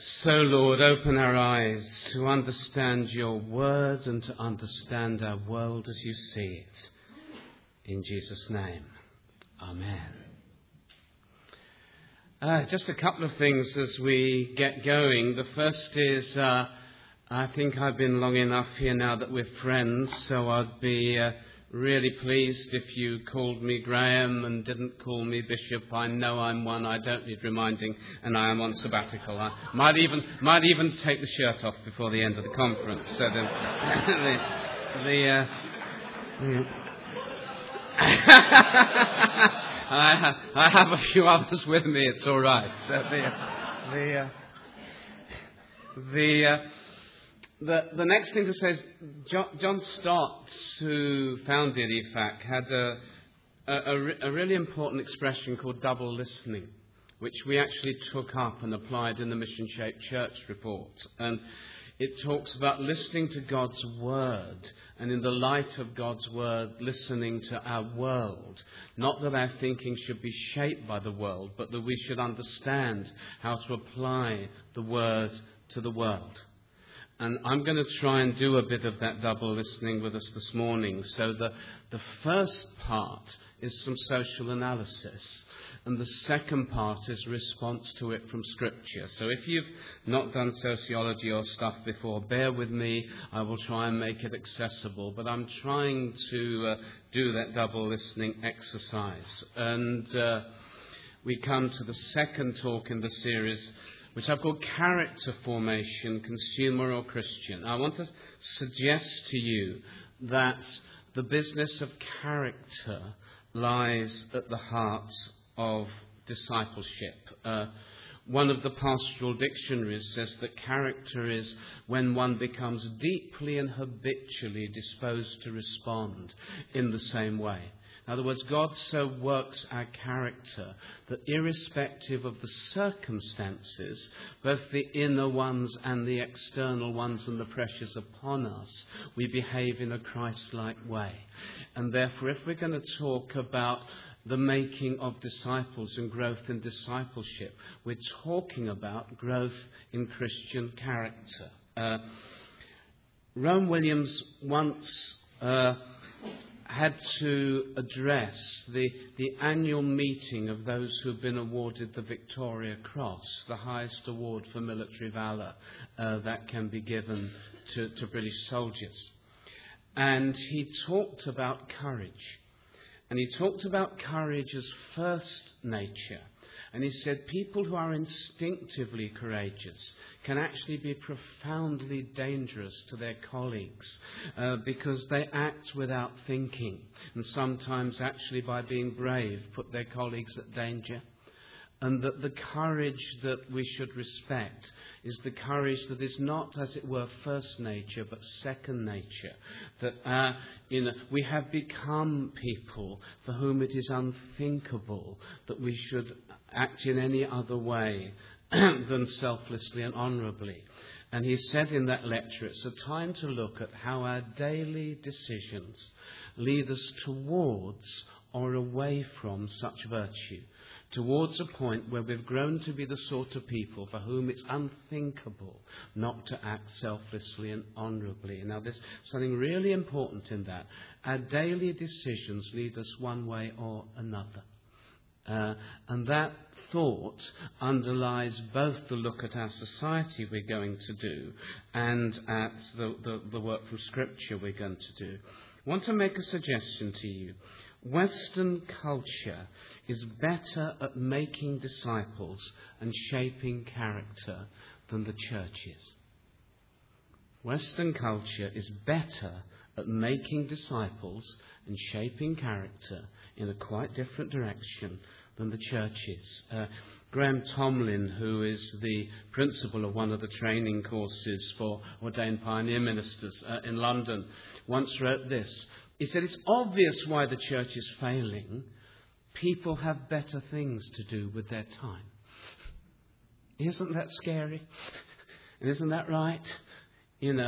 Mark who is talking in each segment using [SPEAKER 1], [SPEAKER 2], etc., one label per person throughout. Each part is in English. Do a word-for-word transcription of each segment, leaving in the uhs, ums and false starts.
[SPEAKER 1] So, Lord, open our eyes to understand your word and to understand our world as you see it. In Jesus' name, amen. Uh, just a couple of things as we get going. The first is, uh, I think I've been long enough here now that we're friends, so I'd be uh, really pleased if you called me Graham and didn't call me Bishop. I know I'm one, I don't need reminding, and I am on sabbatical. I might even might even take the shirt off before the end of the conference. So the the, the uh, yeah. I, ha- I have a few others with me. It's all right. So the the uh, the. Uh, The, the next thing to say is John, John Stott, who founded E F A C, had a, a, a really important expression called double listening, which we actually took up and applied in the Mission Shaped Church report. And it talks about listening to God's word, and in the light of God's word, listening to our world. Not that our thinking should be shaped by the world, but that we should understand how to apply the word to the world. And I'm going to try and do a bit of that double listening with us this morning. So the, the first part is some social analysis. And the second part is response to it from Scripture. So if you've not done sociology or stuff before, bear with me. I will try and make it accessible. But I'm trying to uh, do that double listening exercise. And uh, we come to the second talk in the series, which I've called Character Formation, Consumer or Christian. I want to suggest to you that the business of character lies at the heart of discipleship. Uh, one of the pastoral dictionaries says that character is when one becomes deeply and habitually disposed to respond in the same way. In other words, God so works our character that irrespective of the circumstances, both the inner ones and the external ones and the pressures upon us, we behave in a Christ-like way. And therefore, if we're going to talk about the making of disciples and growth in discipleship, we're talking about growth in Christian character. Uh, Rowan Williams once Uh, had to address the, the annual meeting of those who have been awarded the Victoria Cross, the highest award for military valour uh, that can be given to, to British soldiers. And he talked about courage. And he talked about courage as first nature. And he said people who are instinctively courageous can actually be profoundly dangerous to their colleagues uh, because they act without thinking, and sometimes actually by being brave put their colleagues at danger. And that the courage that we should respect is the courage that is not, as it were, first nature, but second nature. That uh, you know, we have become people for whom it is unthinkable that we should act in any other way than selflessly and honourably. And he said in that lecture, it's a time to look at how our daily decisions lead us towards or away from such virtue, towards a point where we've grown to be the sort of people for whom it's unthinkable not to act selflessly and honourably. Now, there's something really important in that. Our daily decisions lead us one way or another. Uh, and that thought underlies both the look at our society we're going to do and at the, the, the work from Scripture we're going to do. I want to make a suggestion to you. Western culture is better at making disciples and shaping character than the church is. Western culture is better at making disciples and shaping character in a quite different direction than the church is. Uh, Graham Tomlin, who is the principal of one of the training courses for ordained pioneer ministers uh, in London, once wrote this. He said, it's obvious why the church is failing. People have better things to do with their time. Isn't that scary? Isn't that right? You know,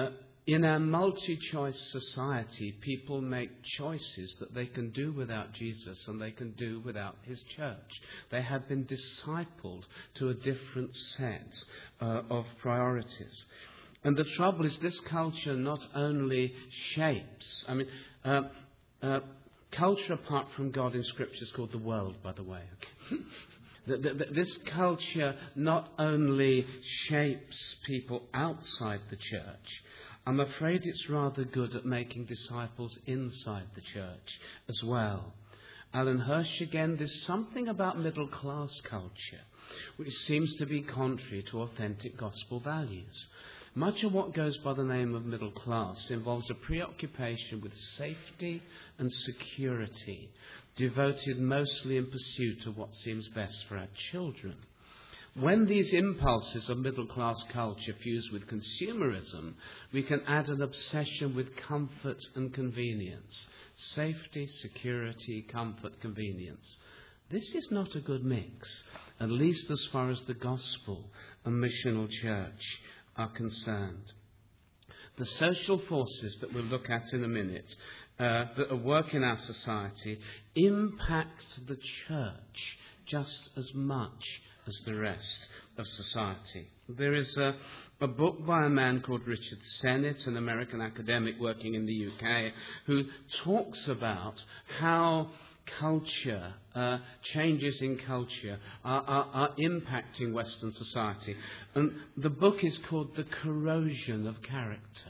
[SPEAKER 1] in our multi-choice society, people make choices that they can do without Jesus and they can do without his church. They have been discipled to a different set uh, of priorities. And the trouble is this culture not only shapes, I mean, uh, uh, culture apart from God in Scripture is called the world, by the way. Okay? the, the, the, this culture not only shapes people outside the church, I'm afraid it's rather good at making disciples inside the church as well. Alan Hirsch again, there's something about middle class culture which seems to be contrary to authentic gospel values. Much of what goes by the name of middle class involves a preoccupation with safety and security, devoted mostly in pursuit of what seems best for our children. When these impulses of middle-class culture fuse with consumerism, we can add an obsession with comfort and convenience. Safety, security, comfort, convenience. This is not a good mix, at least as far as the gospel and missional church are concerned. The social forces that we'll look at in a minute uh, that are work in our society impact the church just as much as the rest of society. There is a, a book by a man called Richard Sennett, an American academic working in the U K, who talks about how culture, uh, changes in culture are, are, are impacting Western society. And the book is called The Corrosion of Character.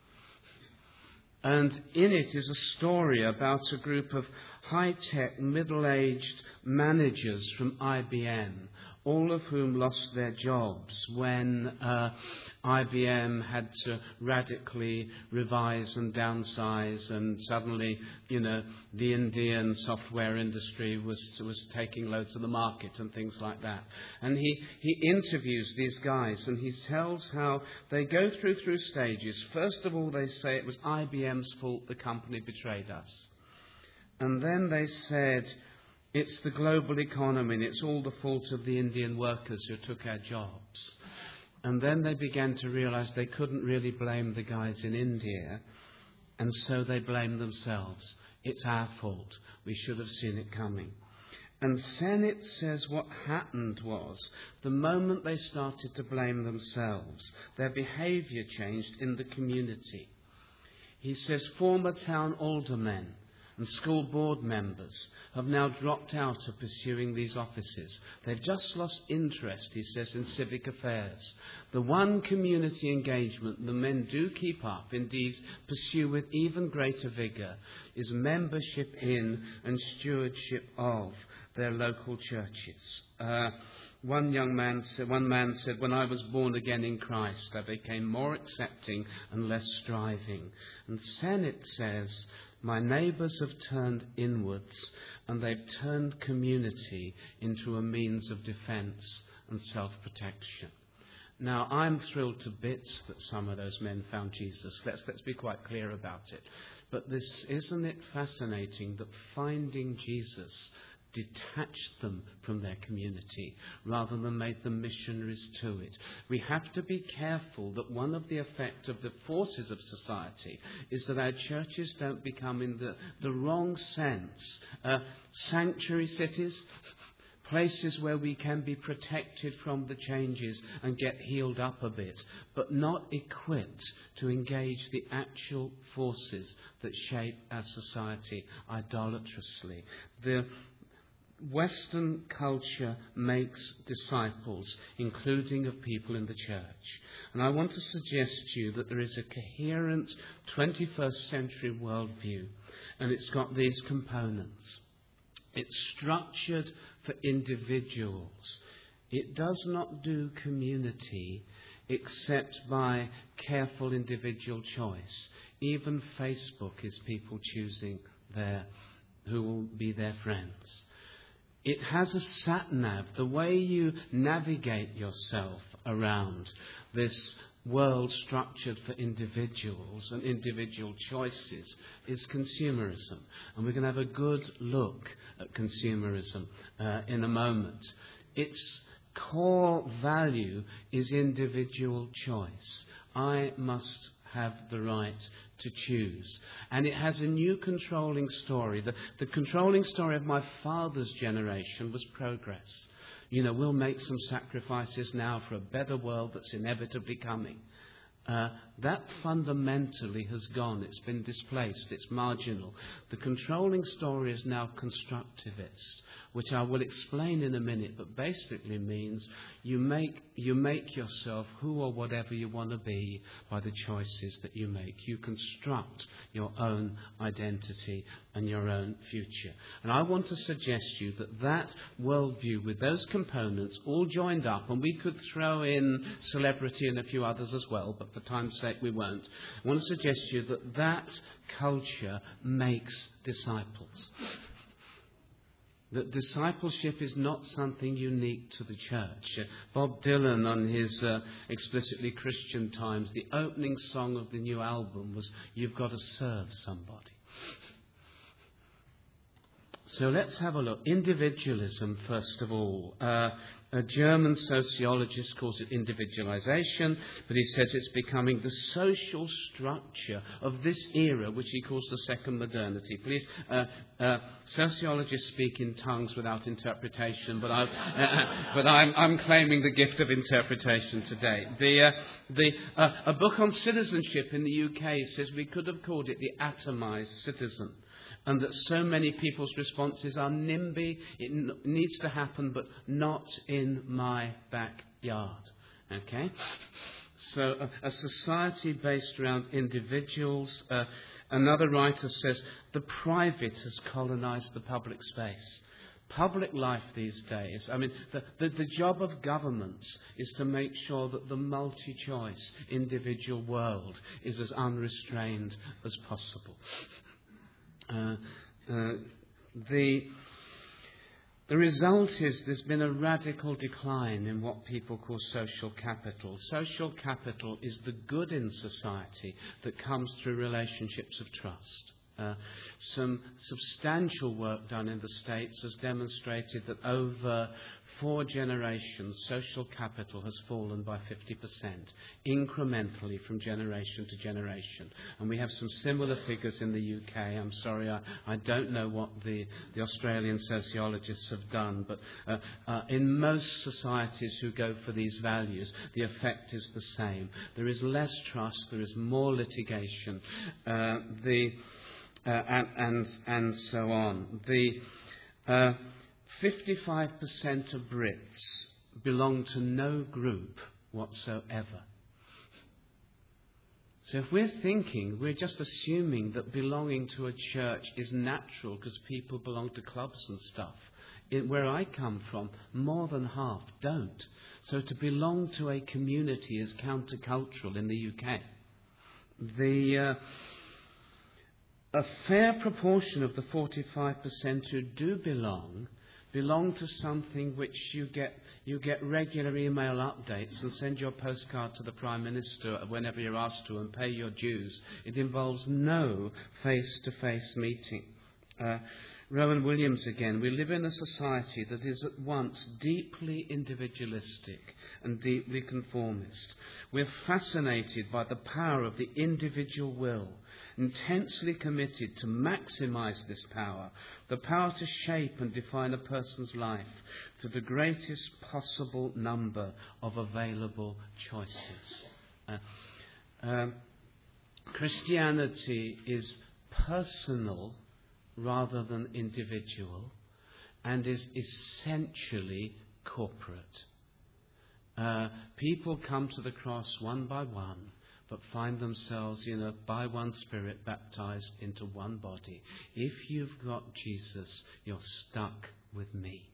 [SPEAKER 1] And in it is a story about a group of high-tech, middle-aged managers from I B M, all of whom lost their jobs when uh, I B M had to radically revise and downsize, and suddenly, you know, the Indian software industry was was taking loads of the market and things like that. And he, he interviews these guys, and he tells how they go through through stages. First of all, they say it was I B M's fault the company betrayed us. And then they said, it's the global economy and it's all the fault of the Indian workers who took our jobs. And then they began to realize they couldn't really blame the guys in India, and so they blamed themselves. It's our fault. We should have seen it coming. And Sennett says what happened was, the moment they started to blame themselves, their behavior changed in the community. He says former town aldermen and school board members have now dropped out of pursuing these offices. They've just lost interest, he says, in civic affairs. The one community engagement the men do keep up, indeed pursue with even greater vigour, is membership in and stewardship of their local churches. Uh, One young man said, one man said, when I was born again in Christ, I became more accepting and less striving. And Sennett says, my neighbours have turned inwards, and they've turned community into a means of defence and self-protection. Now, I'm thrilled to bits that some of those men found Jesus. Let's, let's be quite clear about it. But this, isn't it fascinating that finding Jesus detached them from their community rather than made them missionaries to it? We have to be careful that one of the effects of the forces of society is that our churches don't become, in the, the wrong sense, uh, sanctuary cities, places where we can be protected from the changes and get healed up a bit, but not equipped to engage the actual forces that shape our society idolatrously. The Western culture makes disciples, including of people in the church. And I want to suggest to you that there is a coherent twenty-first century worldview, and it's got these components. It's structured for individuals. It does not do community except by careful individual choice. Even Facebook is people choosing their, who will be their friends. It has a sat-nav, the way you navigate yourself around this world structured for individuals and individual choices is consumerism. And we're going to have a good look at consumerism uh, in a moment. Its core value is individual choice. I must have the right to choose. And it has a new controlling story. The, the controlling story of my father's generation was progress. You know, we'll make some sacrifices now for a better world that's inevitably coming. Uh, that fundamentally has gone. It's been displaced. It's marginal. The controlling story is now constructivist, which I will explain in a minute, but basically means you make you make yourself who or whatever you want to be by the choices that you make. You construct your own identity and your own future. And I want to suggest to you that that worldview with those components all joined up, and we could throw in celebrity and a few others as well, but for time's sake we won't. I want to suggest to you that that culture makes disciples. That discipleship is not something unique to the church. Uh, Bob Dylan, on his uh, Explicitly Christian Times, the opening song of the new album was, "You've got to serve somebody." So let's have a look. Individualism, first of all. Uh, a German sociologist calls it individualization, but he says it's becoming the social structure of this era, which he calls the second modernity. Please, uh, uh, sociologists speak in tongues without interpretation, but, I've, uh, but I'm, I'm claiming the gift of interpretation today. The, uh, the, uh, a book on citizenship in the U K says we could have called it the atomized citizen. And that so many people's responses are NIMBY, it n- needs to happen, but not in my backyard. Okay? So a, a society based around individuals. Uh, another writer says the private has colonized the public space. Public life these days, I mean, the, the, the job of governments is to make sure that the multi-choice individual world is as unrestrained as possible. Uh, uh, the the result is there's been a radical decline in what people call social capital. Social capital is the good in society that comes through relationships of trust. Uh, some substantial work done in the States has demonstrated that over four generations, social capital has fallen by fifty percent, incrementally from generation to generation. And we have some similar figures in the U K. I'm sorry, I, I don't know what the, the Australian sociologists have done, but uh, uh, in most societies who go for these values, the effect is the same. There is less trust, there is more litigation, uh, the, uh, and, and, and so on. The... Uh, fifty-five percent of Brits belong to no group whatsoever. So if we're thinking, we're just assuming that belonging to a church is natural because people belong to clubs and stuff. It, where I come from, more than half don't. So to belong to a community is countercultural in the U K. The... Uh, a fair proportion of the forty-five percent who do belong belong to something which you get you get regular email updates and send your postcard to the Prime Minister whenever you're asked to and pay your dues. It involves no face-to-face meeting. Uh, Rowan Williams again, we live in a society that is at once deeply individualistic and deeply conformist. We're fascinated by the power of the individual will, intensely committed to maximise this power, the power to shape and define a person's life to the greatest possible number of available choices. Uh, um, Christianity is personal rather than individual, and is essentially corporate. Uh, people come to the cross one by one, but find themselves in a by one Spirit baptized into one body. If you've got Jesus, you're stuck with me.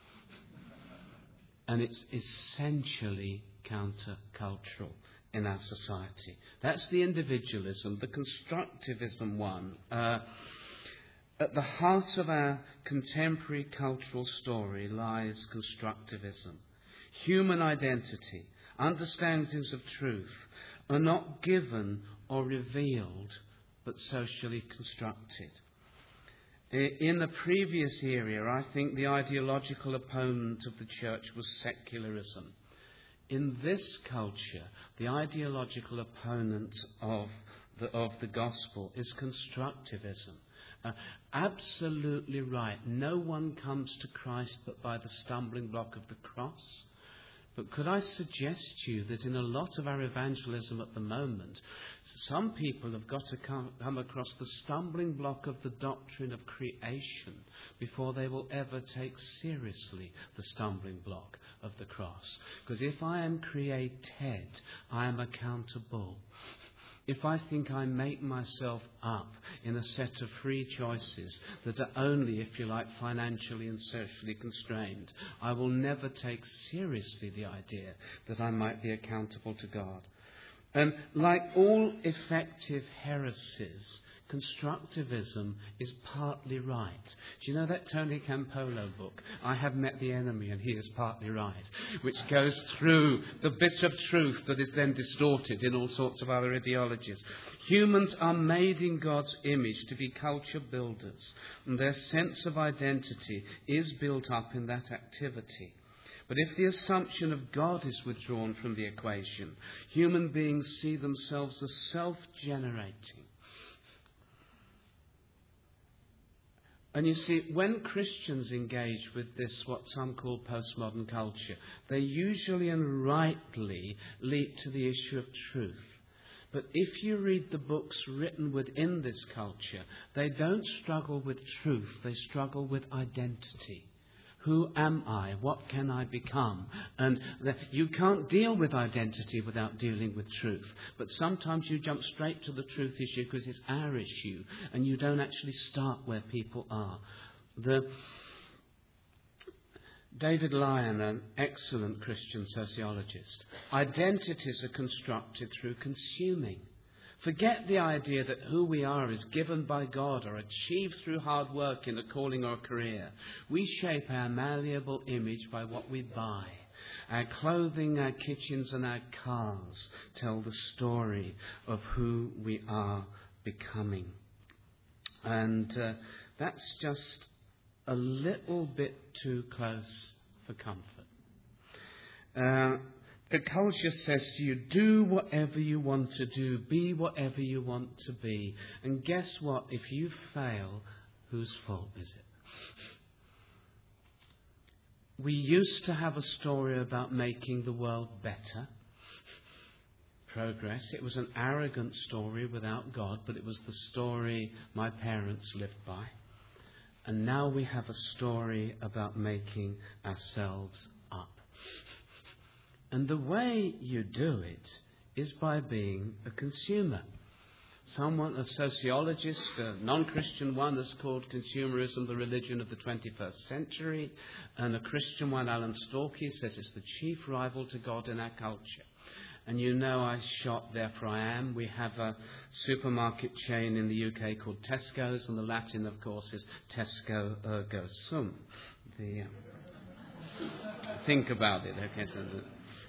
[SPEAKER 1] And it's essentially countercultural in our society. That's the individualism. The constructivism one. Uh, At the heart of our contemporary cultural story lies constructivism. Human identity, understandings of truth, are not given or revealed, but socially constructed. In the previous era, I think the ideological opponent of the church was secularism. in this culture, the ideological opponent of the, of the gospel is constructivism. Uh, absolutely right. No one comes to Christ but by the stumbling block of the cross. But could I suggest to you that in a lot of our evangelism at the moment, some people have got to come, come across the stumbling block of the doctrine of creation before they will ever take seriously the stumbling block of the cross. Because if I am created, I am accountable. If I think I make myself up in a set of free choices that are only, if you like, financially and socially constrained, I will never take seriously the idea that I might be accountable to God. And like all effective heresies, constructivism is partly right. Do you know that Tony Campolo book, I Have Met the Enemy and He is Partly Right, which goes through the bit of truth that is then distorted in all sorts of other ideologies. Humans are made in God's image to be culture builders, and their sense of identity is built up in that activity. But if the assumption of God is withdrawn from the equation, human beings see themselves as self-generating. And you see, when Christians engage with this, what some call postmodern culture, they usually and rightly leap to the issue of truth. But if you read the books written within this culture, they don't struggle with truth, they struggle with identity. Who am I? What can I become? And the, you can't deal with identity without dealing with truth. But sometimes you jump straight to the truth issue because it's our issue, and you don't actually start where people are. The, David Lyon, an excellent Christian sociologist, identities are constructed through consuming. Forget the idea that who we are is given by God or achieved through hard work in a calling or a career. We shape our malleable image by what we buy. Our clothing, our kitchens and our cars tell the story of who we are becoming. And uh, that's just a little bit too close for comfort. Uh, The culture says to you, do whatever you want to do, be whatever you want to be. And guess what? If you fail, whose fault is it? We used to have a story about making the world better. Progress. It was an arrogant story without God, but it was the story my parents lived by. And now we have a story about making ourselves up. And the way you do it is by being a consumer. Someone, a sociologist, a non-Christian one, has called consumerism the religion of the twenty-first century. And a Christian one, Alan Storkey, says it's the chief rival to God in our culture. And you know I shop, therefore I am. We have a supermarket chain in the U K called Tesco's, and the Latin, of course, is Tesco ergo sum. The, um, think about it, okay? So the,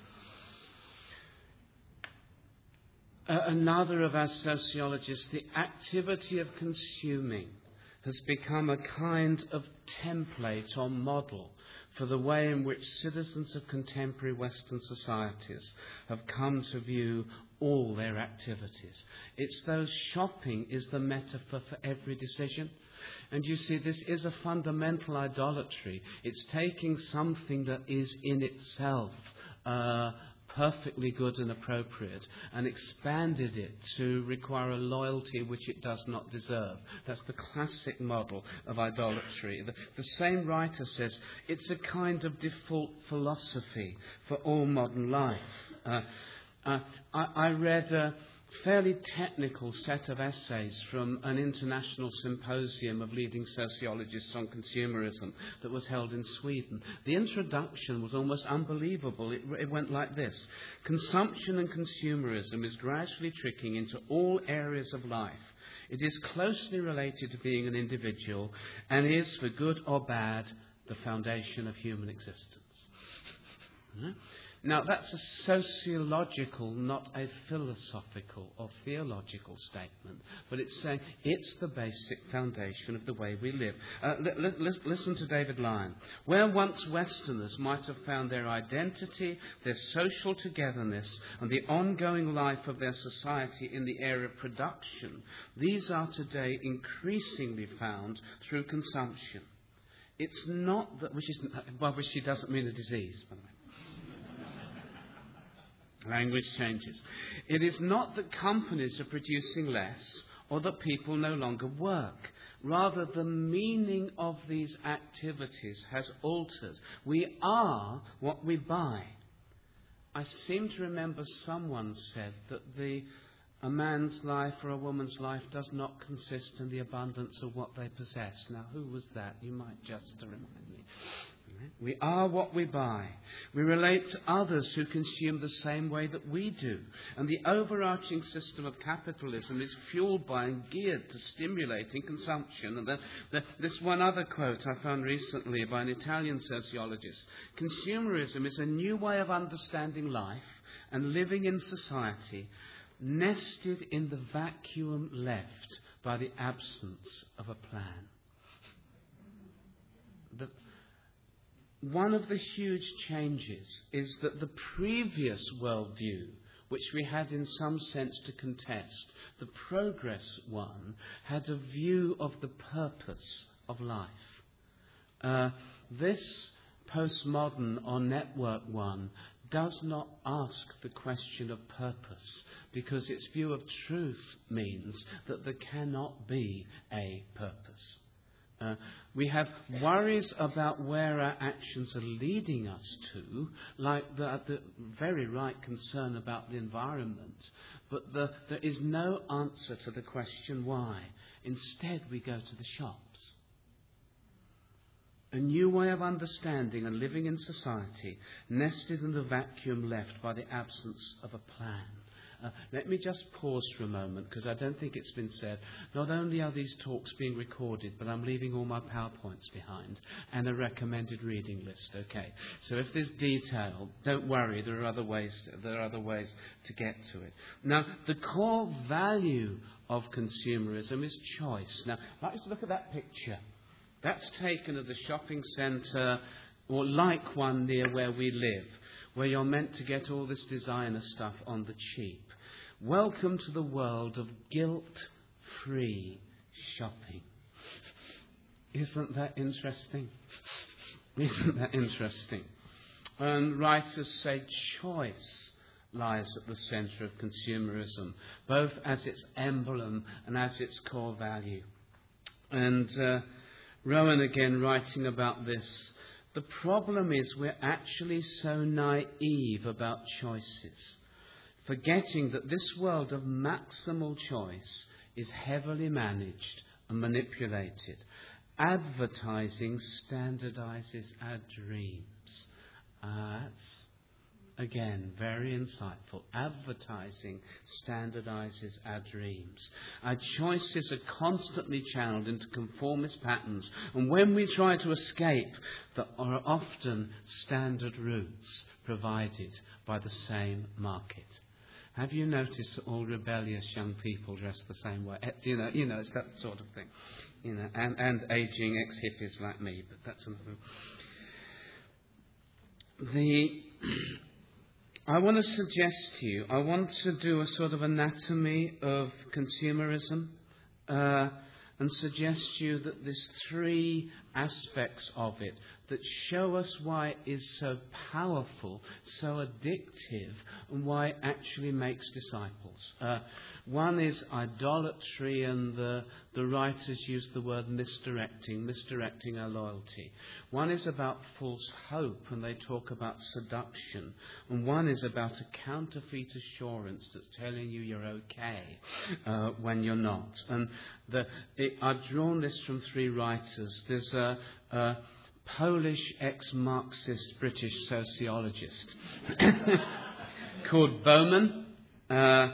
[SPEAKER 1] Uh, another of our sociologists, the activity of consuming has become a kind of template or model for the way in which citizens of contemporary Western societies have come to view all their activities. It's those shopping is the metaphor for every decision. And you see, this is a fundamental idolatry. It's taking something that is in itself uh, perfectly good and appropriate, and expanded it to require a loyalty which it does not deserve. That's the classic model of idolatry. The, the same writer says it's a kind of default philosophy for all modern life. Uh, uh, I, I read a fairly technical set of essays from an international symposium of leading sociologists on consumerism that was held in Sweden. The introduction was almost unbelievable. It, it went like this. Consumption and consumerism is gradually trickling into all areas of life. It is closely related to being an individual and is, for good or bad, the foundation of human existence. Now, that's a sociological, not a philosophical or theological statement, but it's saying it's the basic foundation of the way we live. Uh, li- li- listen to David Lyon. Where once Westerners might have found their identity, their social togetherness, and the ongoing life of their society in the area of production, these are today increasingly found through consumption. It's not that, which is, well, which doesn't mean a disease, by the way. Language changes. It is not that companies are producing less or that people no longer work. Rather, the meaning of these activities has altered. We are what we buy. I seem to remember someone said that the a man's life or a woman's life does not consist in the abundance of what they possess. Now, who was that? You might just remind me. We are what we buy. We relate to others who consume the same way that we do. And the overarching system of capitalism is fueled by and geared to stimulating consumption. And the, the, this one other quote I found recently by an Italian sociologist. Consumerism is a new way of understanding life and living in society, nested in the vacuum left by the absence of a plan. The, One of the huge changes is that the previous worldview, which we had in some sense to contest, the progress one, had a view of the purpose of life. Uh, this postmodern or network one does not ask the question of purpose, because its view of truth means that there cannot be a purpose. Uh, we have worries about where our actions are leading us to, like the, the very right concern about the environment, but the, there is no answer to the question why. Instead, we go to the shops. A new way of understanding and living in society, nested in the vacuum left by the absence of a plan. Uh, let me just pause for a moment, because I don't think it's been said. Not only are these talks being recorded, but I'm leaving all my PowerPoints behind and a recommended reading list. Okay, so if there's detail, don't worry. There are other ways. To, there are other ways to get to it. Now, the core value of consumerism is choice. Now, I'd like us to look at that picture. That's taken at the shopping centre, or like one near where we live, where you're meant to get all this designer stuff on the cheap. Welcome to the world of guilt-free shopping. Isn't that interesting? Isn't that interesting? And writers say choice lies at the centre of consumerism, both as its emblem and as its core value. And uh, Rowan again writing about this. The problem is we're actually so naive about choices, forgetting that this world of maximal choice is heavily managed and manipulated. Advertising standardizes our dreams. Uh, that's, again, very insightful. Advertising standardizes our dreams. Our choices are constantly channeled into conformist patterns, and when we try to escape, there are often standard routes provided by the same market. Have you noticed that all rebellious young people dress the same way? You know, you know, it's that sort of thing. You know, and, and aging ex-hippies like me, but that's another. The I want to suggest to you, I want to do a sort of anatomy of consumerism uh, and suggest to you that there's three aspects of it that show us why it is so powerful, so addictive, and why it actually makes disciples. Uh, one is idolatry, and the, the writers use the word misdirecting, misdirecting our loyalty. One is about false hope, and they talk about seduction. And one is about a counterfeit assurance that's telling you you're okay uh, when you're not. And the, it, I've drawn this from three writers. There's a, a Polish ex-Marxist British sociologist called Bowman. Uh,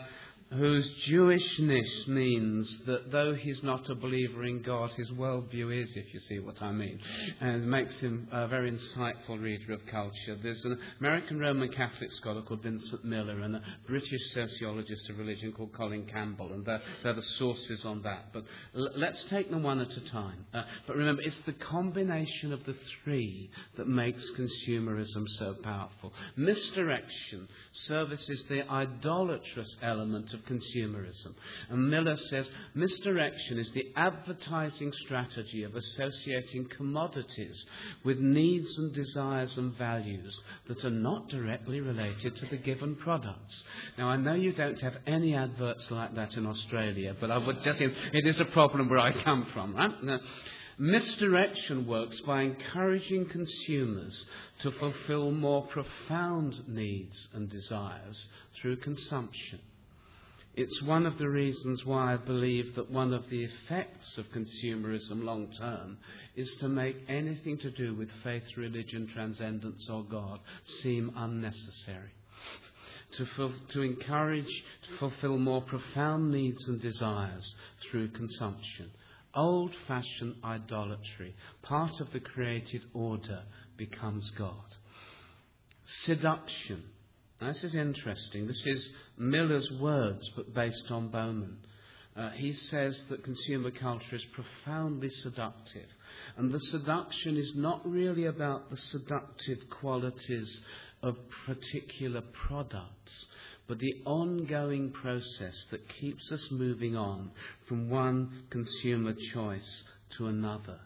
[SPEAKER 1] whose Jewishness means that though he's not a believer in God, his worldview is, if you see what I mean, and makes him a very insightful reader of culture. There's an American Roman Catholic scholar called Vincent Miller and a British sociologist of religion called Colin Campbell, and they're, they're the sources on that. But l- let's take them one at a time. Uh, but remember, it's the combination of the three that makes consumerism so powerful. Misdirection services the idolatrous element of consumerism. And Miller says misdirection is the advertising strategy of associating commodities with needs and desires and values that are not directly related to the given products. Now, I know you don't have any adverts like that in Australia, but I would just say it is a problem where I come from, right? Now, misdirection works by encouraging consumers to fulfill more profound needs and desires through consumption. It's one of the reasons why I believe that one of the effects of consumerism long term is to make anything to do with faith, religion, transcendence or God seem unnecessary. To, ful- to encourage, to fulfill more profound needs and desires through consumption. Old-fashioned idolatry, part of the created order, becomes God. Seduction. Now, this is interesting. This is Miller's words, but based on Bowman. Uh, he says that consumer culture is profoundly seductive. And the seduction is not really about the seductive qualities of particular products, but the ongoing process that keeps us moving on from one consumer choice to another.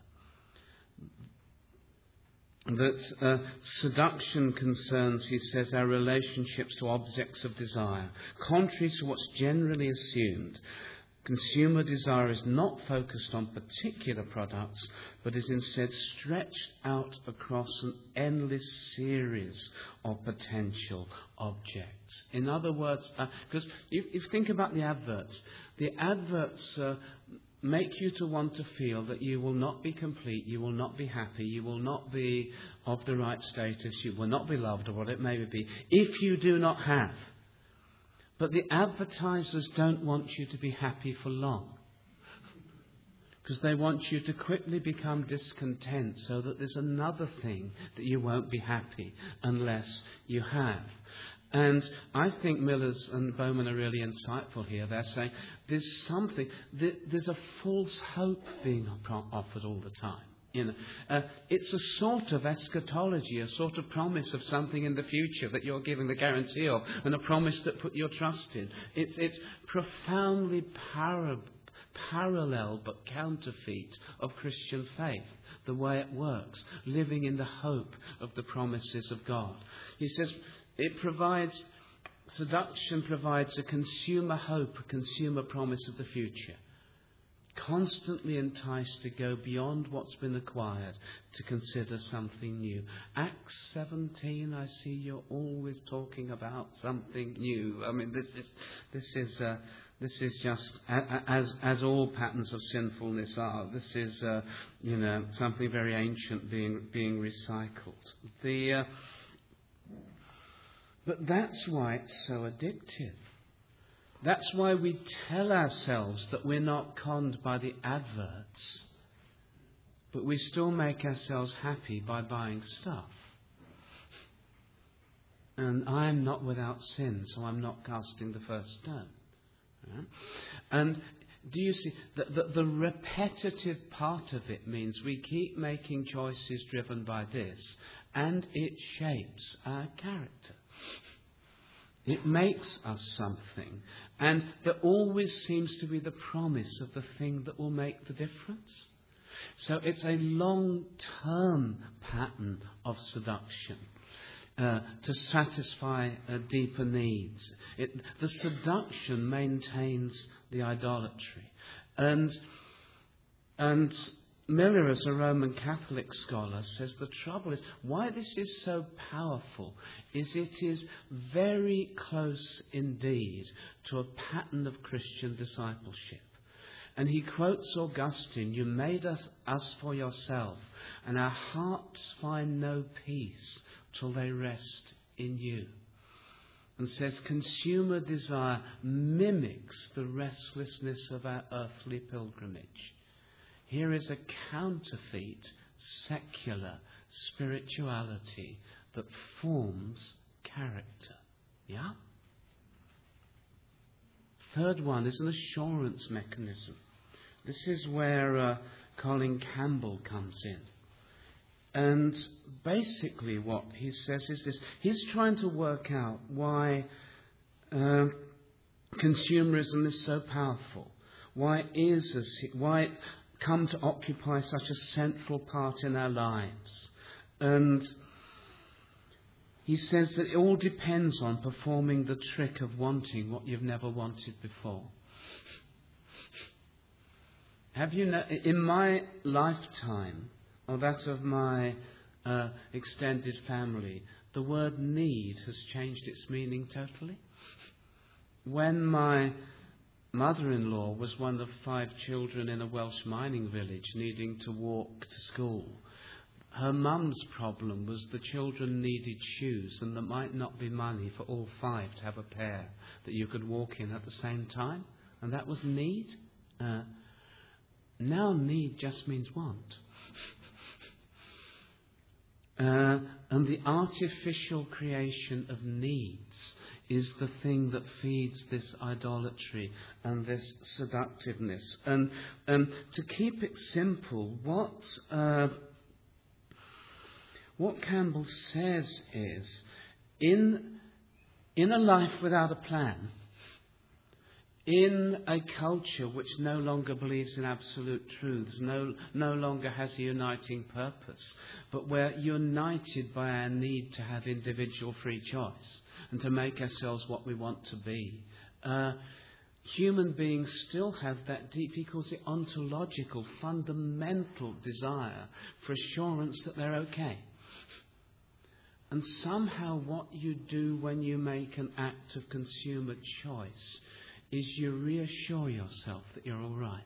[SPEAKER 1] That uh, seduction concerns, he says, our relationships to objects of desire. Contrary to what's generally assumed, consumer desire is not focused on particular products, but is instead stretched out across an endless series of potential objects. In other words, because uh, you, you think about the adverts, the adverts uh, make you to want to feel that you will not be complete, you will not be happy, you will not be of the right status, you will not be loved, or what it may be, if you do not have. But the advertisers don't want you to be happy for long, because they want you to quickly become discontent so that there's another thing that you won't be happy unless you have. And I think Miller's and Bowman are really insightful here. They're saying there's something, there's a false hope being offered all the time. You know, uh, it's a sort of eschatology, a sort of promise of something in the future that you're giving the guarantee of, and a promise that put your trust in. It's, it's profoundly para, parallel but counterfeit of Christian faith, the way it works, living in the hope of the promises of God. He says it provides, seduction provides a consumer hope, a consumer promise of the future. Constantly enticed to go beyond what's been acquired, to consider something new. Acts seventeen, I see you're always talking about something new. I mean, this is this is uh, this is just as as all patterns of sinfulness are. This is uh, you know something very ancient being being recycled. The uh, but that's why it's so addictive. That's why we tell ourselves that we're not conned by the adverts, but we still make ourselves happy by buying stuff. And I'm not without sin, so I'm not casting the first stone. Right? And do you see, the, the, the repetitive part of it means we keep making choices driven by this, and it shapes our character. It makes us something. And there always seems to be the promise of the thing that will make the difference. So it's a long-term pattern of seduction uh, to satisfy uh, deeper needs. It, the seduction maintains the idolatry. And, and Miller, as a Roman Catholic scholar, says the trouble is, why this is so powerful is it is very close indeed to a pattern of Christian discipleship. And he quotes Augustine, "You made us, us for yourself, and our hearts find no peace till they rest in you." and says consumer desire mimics the restlessness of our earthly pilgrimage. Here is a counterfeit, secular spirituality that forms character. Yeah? Third one is an assurance mechanism. This is where uh, Colin Campbell comes in. And basically what he says is this. He's trying to work out why uh, consumerism is so powerful. Why it is as, why it come to occupy such a central part in our lives. And he says that it all depends on performing the trick of wanting what you've never wanted before. Have you know, in my lifetime, or that of my uh, extended family, the word need has changed its meaning totally. When my mother-in-law was one of five children in a Welsh mining village needing to walk to school, her mum's problem was the children needed shoes and there might not be money for all five to have a pair that you could walk in at the same time. And that was need. Uh, now need just means want. Uh, and the artificial creation of needs is the thing that feeds this idolatry and this seductiveness. And, and to keep it simple, what uh, what Campbell says is, in in a life without a plan, in a culture which no longer believes in absolute truths, no, no longer has a uniting purpose, but we're united by our need to have individual free choice and to make ourselves what we want to be. Uh, human beings still have that deep, he calls it ontological, fundamental desire for assurance that they're okay. And somehow what you do when you make an act of consumer choice is you reassure yourself that you're all right.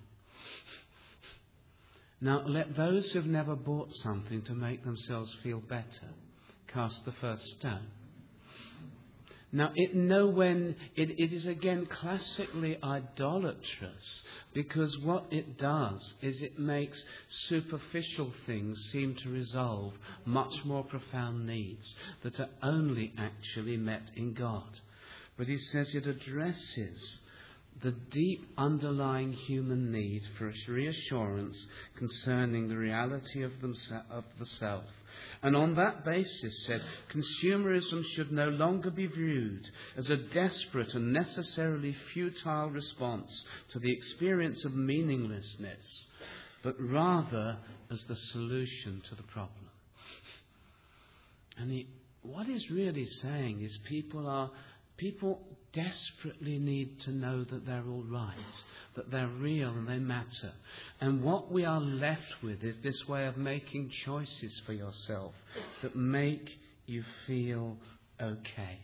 [SPEAKER 1] Now, let those who've never bought something to make themselves feel better cast the first stone. Now, it know when it, it is again classically idolatrous, because what it does is it makes superficial things seem to resolve much more profound needs that are only actually met in God. But he says it addresses the deep underlying human need for reassurance concerning the reality of, themse- of the self. And on that basis said, consumerism should no longer be viewed as a desperate and necessarily futile response to the experience of meaninglessness, but rather as the solution to the problem. And he, what he's really saying is people are People desperately need to know that they're all right, that they're real and they matter. And what we are left with is this way of making choices for yourself that make you feel okay.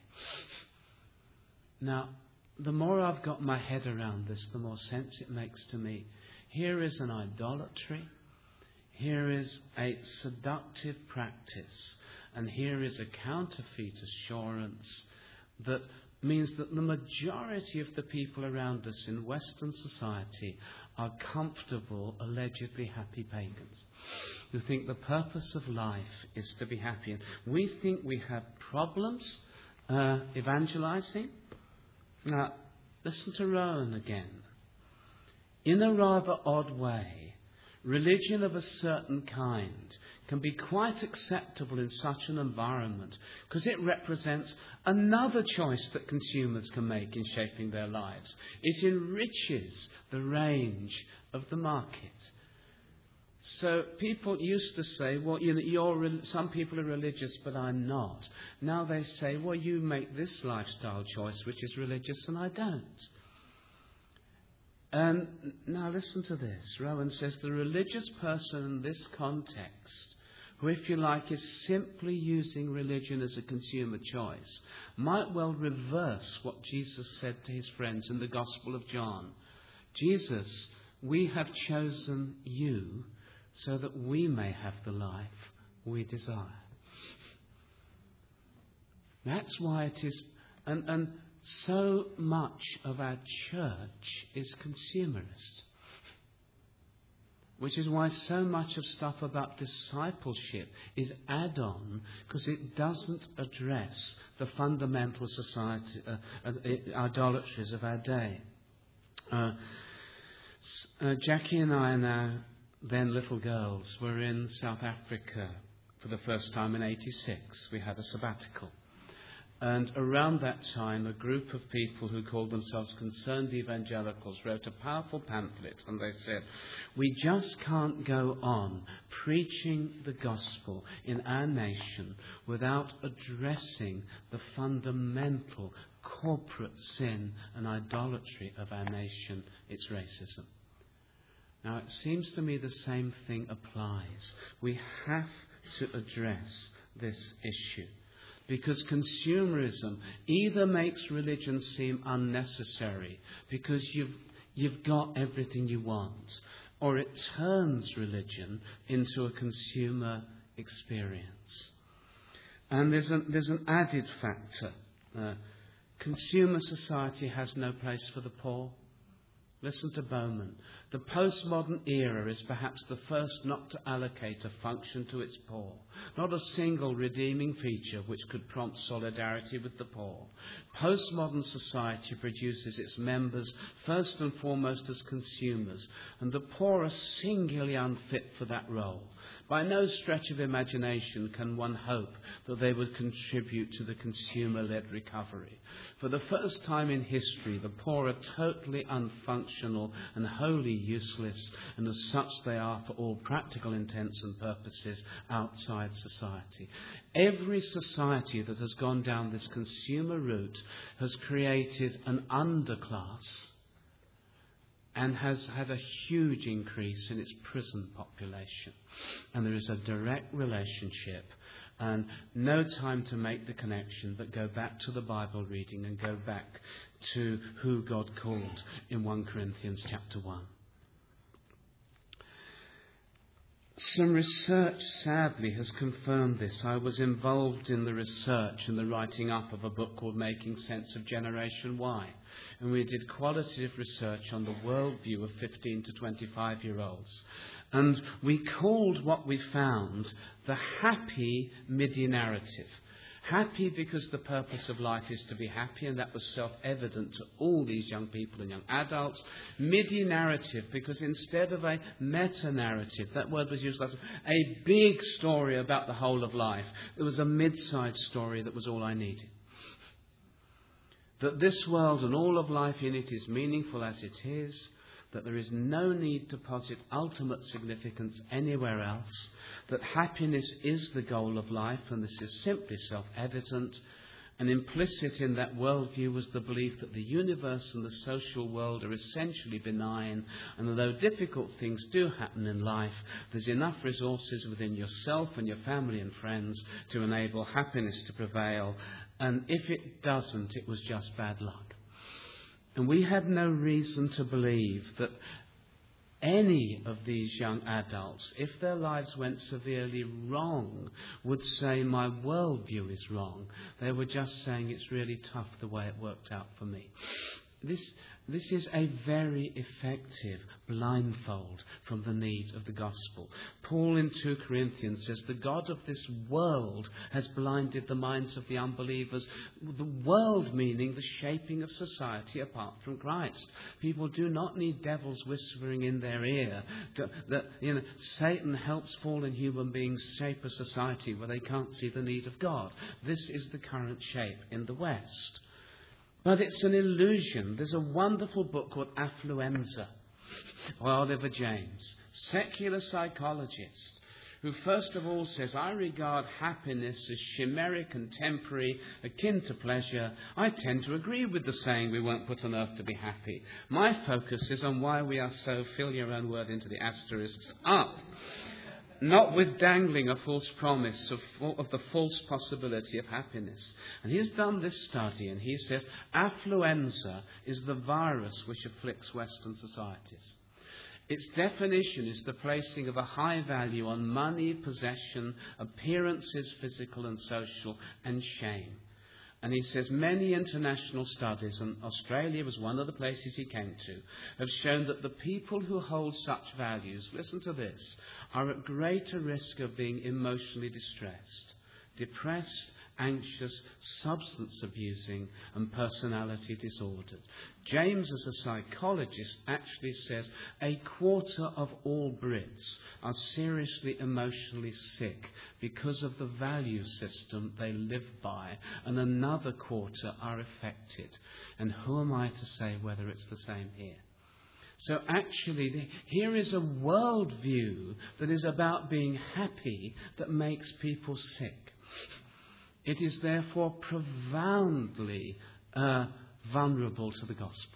[SPEAKER 1] Now, the more I've got my head around this, the more sense it makes to me. Here is an idolatry. Here is a seductive practice. And here is a counterfeit assurance that means that the majority of the people around us in Western society are comfortable, allegedly happy pagans who think the purpose of life is to be happy. And we think we have problems uh, evangelizing. Now, listen to Rowan again. In a rather odd way, religion of a certain kind can be quite acceptable in such an environment because it represents another choice that consumers can make in shaping their lives. It enriches the range of the market. So people used to say, well, you know, you're, some people are religious, but I'm not. Now they say, well, you make this lifestyle choice, which is religious, and I don't. And now listen to this. Rowan says, the religious person in this context, who, if you like, is simply using religion as a consumer choice, might well reverse what Jesus said to his friends in the Gospel of John. Jesus, we have chosen you so that we may have the life we desire. That's why it is, And, and so much of our church is consumerist. Which is why so much of stuff about discipleship is add-on, because it doesn't address the fundamental society, uh, uh, idolatries of our day. Uh, uh, Jackie and I and our then little girls were in South Africa for the first time in eighty-six. We had a sabbatical. And around that time, a group of people who called themselves Concerned Evangelicals wrote a powerful pamphlet, and they said, we just can't go on preaching the gospel in our nation without addressing the fundamental corporate sin and idolatry of our nation, its racism. Now, it seems to me the same thing applies. We have to address this issue. Because consumerism either makes religion seem unnecessary because you've, you've got everything you want, or it turns religion into a consumer experience. And there's, a, there's an added factor. Uh, consumer society has no place for the poor. Listen to Bowman. The postmodern era is perhaps the first not to allocate a function to its poor, not a single redeeming feature which could prompt solidarity with the poor. Postmodern society produces its members first and foremost as consumers, and the poor are singularly unfit for that role. By no stretch of imagination can one hope that they would contribute to the consumer-led recovery. For the first time in history, the poor are totally unfunctional and wholly useless, and as such they are, for all practical intents and purposes, outside society. Every society that has gone down this consumer route has created an underclass and has had a huge increase in its prison population. And there is a direct relationship, and no time to make the connection, but go back to the Bible reading and go back to who God called in First Corinthians chapter one. Some research, sadly, has confirmed this. I was involved in the research and the writing up of a book called Making Sense of Generation Y. And we did qualitative research on the worldview of fifteen to twenty-five-year-olds. And we called what we found the happy MIDI narrative. Happy because the purpose of life is to be happy, and that was self-evident to all these young people and young adults. MIDI narrative because instead of a meta-narrative, that word was used last, a big story about the whole of life, there was a mid-sized story that was all I needed. That this world and all of life in it is meaningful as it is, that there is no need to posit ultimate significance anywhere else, that happiness is the goal of life, and this is simply self-evident, and implicit in that worldview was the belief that the universe and the social world are essentially benign, and although difficult things do happen in life, there's enough resources within yourself and your family and friends to enable happiness to prevail, and if it doesn't, it was just bad luck. And we had no reason to believe that any of these young adults, if their lives went severely wrong, would say my worldview is wrong. They were just saying it's really tough the way it worked out for me. This, this is a very effective blindfold from the needs of the gospel. Paul in Second Corinthians says, the God of this world has blinded the minds of the unbelievers. The world meaning the shaping of society apart from Christ. People do not need devils whispering in their ear that, you know, Satan helps fallen human beings shape a society where they can't see the need of God. This is the current shape in the West. But it's an illusion. There's a wonderful book called Affluenza by Oliver James, secular psychologist, who first of all says, I regard happiness as chimeric and temporary, akin to pleasure. I tend to agree with the saying we weren't put on earth to be happy. My focus is on why we are so, fill your own word into the asterisks, up. Not with dangling a false promise of, of the false possibility of happiness. And he's done this study, and he says affluenza is the virus which afflicts Western societies. Its definition is the placing of a high value on money, possession, appearances, physical and social, and shame. And he says many international studies, and Australia was one of the places he came to, have shown that the people who hold such values, listen to this, are at greater risk of being emotionally distressed, depressed, anxious, substance abusing, and personality disordered. James, as a psychologist, actually says a quarter of all Brits are seriously emotionally sick because of the value system they live by, and another quarter are affected. And who am I to say whether it's the same here? So actually, here is a worldview that is about being happy that makes people sick. It is therefore profoundly uh, vulnerable to the gospel.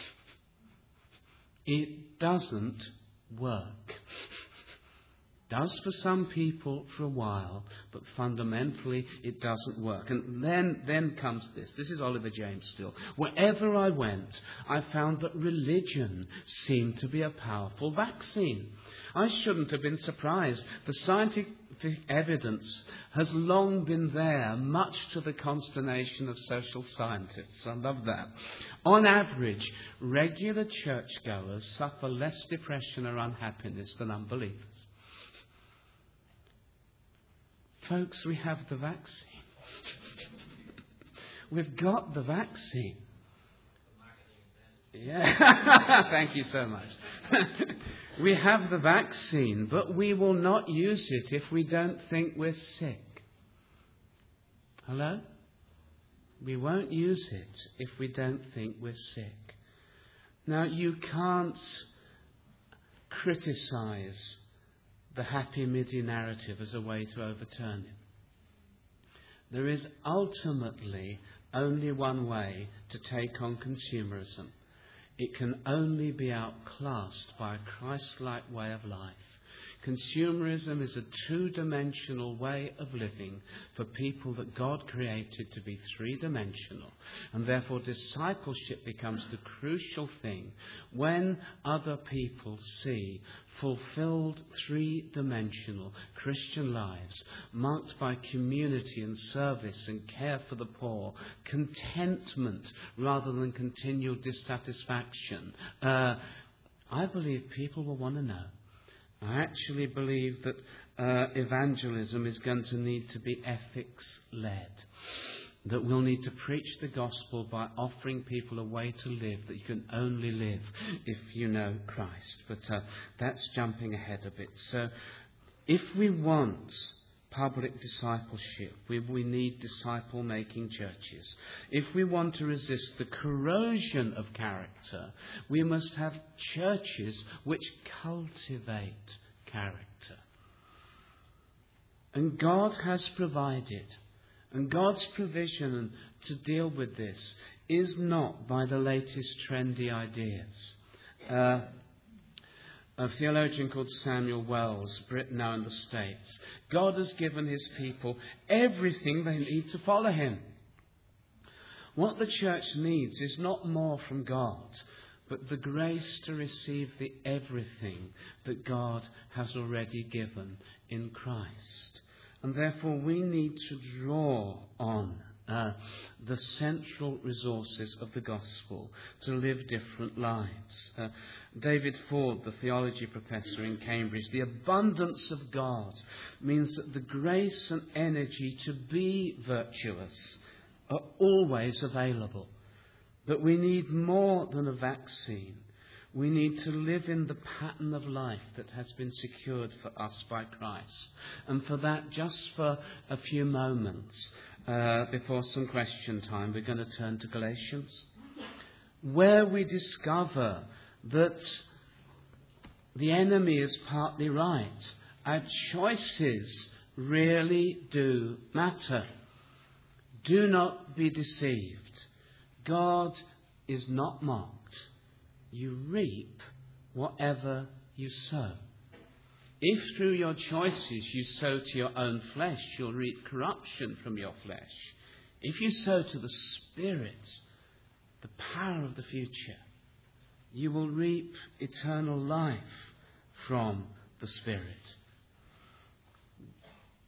[SPEAKER 1] It doesn't work. Does for some people for a while, but fundamentally it doesn't work. And then, then comes this. This is Oliver James still. Wherever I went, I found that religion seemed to be a powerful vaccine. I shouldn't have been surprised. The scientific evidence has long been there, much to the consternation of social scientists. I love that. On average, regular churchgoers suffer less depression or unhappiness than unbelievers. Folks, we have the vaccine. We've got the vaccine. Yeah, thank you so much. We have the vaccine, but we will not use it if we don't think we're sick. Hello? We won't use it if we don't think we're sick. Now, you can't criticize the happy MIDI narrative as a way to overturn it. There is ultimately only one way to take on consumerism. It can only be outclassed by a Christ-like way of life. Consumerism is a two-dimensional way of living for people that God created to be three-dimensional. And therefore discipleship becomes the crucial thing when other people see fulfilled three-dimensional Christian lives marked by community and service and care for the poor, contentment rather than continual dissatisfaction. Uh, I believe people will want to know. I actually believe that uh, evangelism is going to need to be ethics-led. That we'll need to preach the gospel by offering people a way to live that you can only live if you know Christ. But uh, that's jumping ahead a bit. So if we want public discipleship, we, we need disciple-making churches. If we want to resist the corrosion of character, we must have churches which cultivate character. And God has provided. And God's provision to deal with this is not by the latest trendy ideas. Uh, a theologian called Samuel Wells, Britain now in the States. God has given his people everything they need to follow him. What the church needs is not more from God, but the grace to receive the everything that God has already given in Christ. And therefore we need to draw on uh, the central resources of the gospel to live different lives. Uh, David Ford, the theology professor in Cambridge, the abundance of God means that the grace and energy to be virtuous are always available. But we need more than a vaccine. We need to live in the pattern of life that has been secured for us by Christ. And for that, just for a few moments, uh, before some question time, we're going to turn to Galatians, where we discover that the enemy is partly right. Our choices really do matter. Do not be deceived. God is not mocked. You reap whatever you sow. If through your choices you sow to your own flesh, you'll reap corruption from your flesh. If you sow to the Spirit, the power of the future, you will reap eternal life from the Spirit.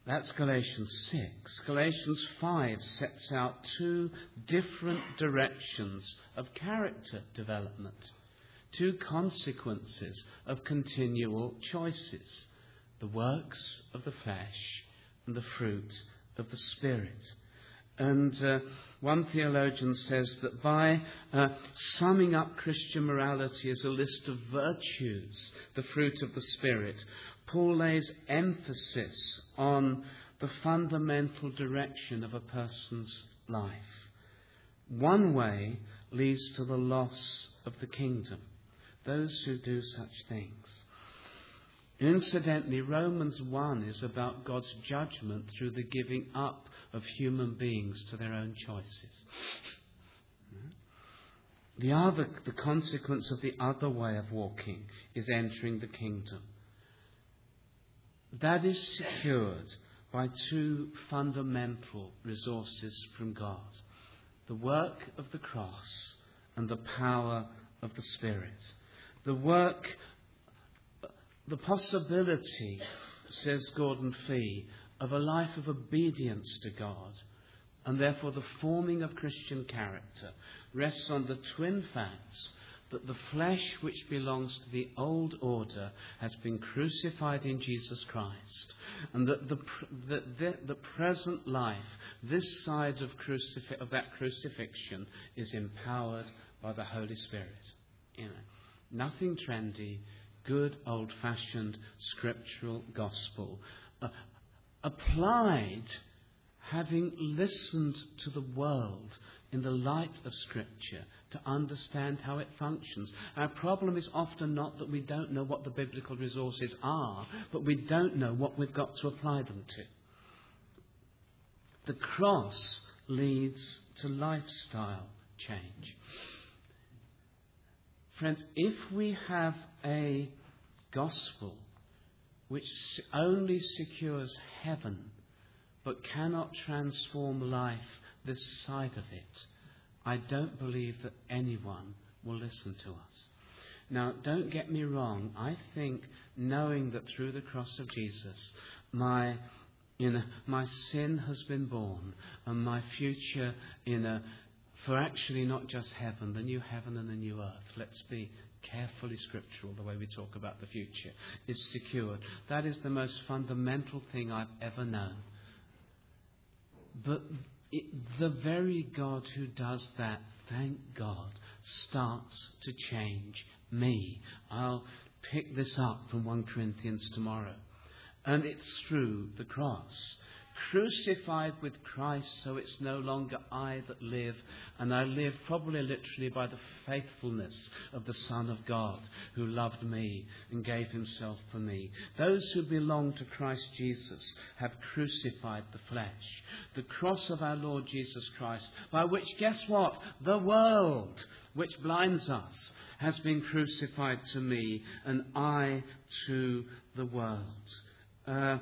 [SPEAKER 1] That's Galatians six. Galatians five sets out two different directions of character development, two consequences of continual choices, the works of the flesh and the fruit of the Spirit. And uh, one theologian says that by uh, summing up Christian morality as a list of virtues, the fruit of the Spirit, Paul lays emphasis on the fundamental direction of a person's life. One way leads to the loss of the kingdom, those who do such things. Incidentally, Romans one is about God's judgment through the giving up of human beings to their own choices. The other, the consequence of the other way of walking is entering the kingdom. That is secured by two fundamental resources from God: the work of the cross and the power of the Spirit. The work, the possibility, says Gordon Fee, of a life of obedience to God, and therefore the forming of Christian character, rests on the twin facts that the flesh which belongs to the old order has been crucified in Jesus Christ, and that the, the, the, the present life, this side of, crucif- of that crucifixion, is empowered by the Holy Spirit. You know, nothing trendy, good old-fashioned scriptural gospel, uh, applied having listened to the world in the light of Scripture to understand how it functions. Our problem is often not that we don't know what the biblical resources are, but we don't know what we've got to apply them to. The cross leads to lifestyle change. Friends, if we have a gospel which only secures heaven but cannot transform life this side of it, I don't believe that anyone will listen to us. Now, don't get me wrong. I think knowing that through the cross of Jesus, my, you know, my sin has been borne, and my future in a, for actually not just heaven, the new heaven and the new earth. Let's be carefully scriptural the way we talk about the future. Is secured. That is the most fundamental thing I've ever known. But it, the very God who does that, thank God, starts to change me. I'll pick this up from First Corinthians tomorrow. And it's through the cross. Crucified with Christ, so it's no longer I that live, and I live probably literally by the faithfulness of the Son of God who loved me and gave himself for me. Those who belong to Christ Jesus have crucified the flesh. The cross of our Lord Jesus Christ, by which, guess what? The world, which blinds us, has been crucified to me, and I to the world. Uh,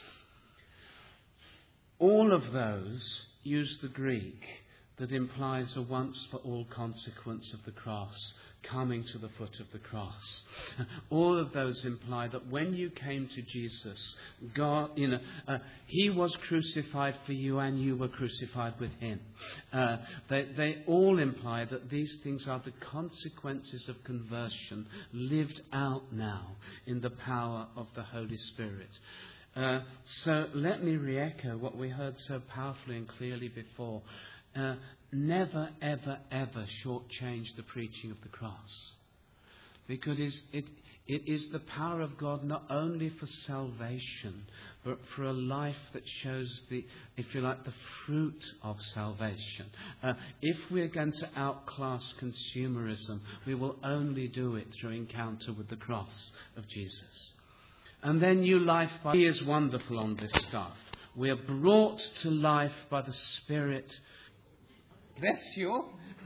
[SPEAKER 1] All of those use the Greek that implies a once-for-all consequence of the cross, coming to the foot of the cross. All of those imply that when you came to Jesus, God, you know, uh, He was crucified for you and you were crucified with Him. Uh, they, they all imply that these things are the consequences of conversion lived out now in the power of the Holy Spirit. Uh, so let me re-echo what we heard so powerfully and clearly before. Uh, never, ever, ever shortchange the preaching of the cross. Because it is, it, it is the power of God not only for salvation, but for a life that shows the, if you like, the fruit of salvation. Uh, if we're going to outclass consumerism, we will only do it through encounter with the cross of Jesus. And then new life by... He is wonderful on this stuff. We are brought to life by the Spirit. Bless you.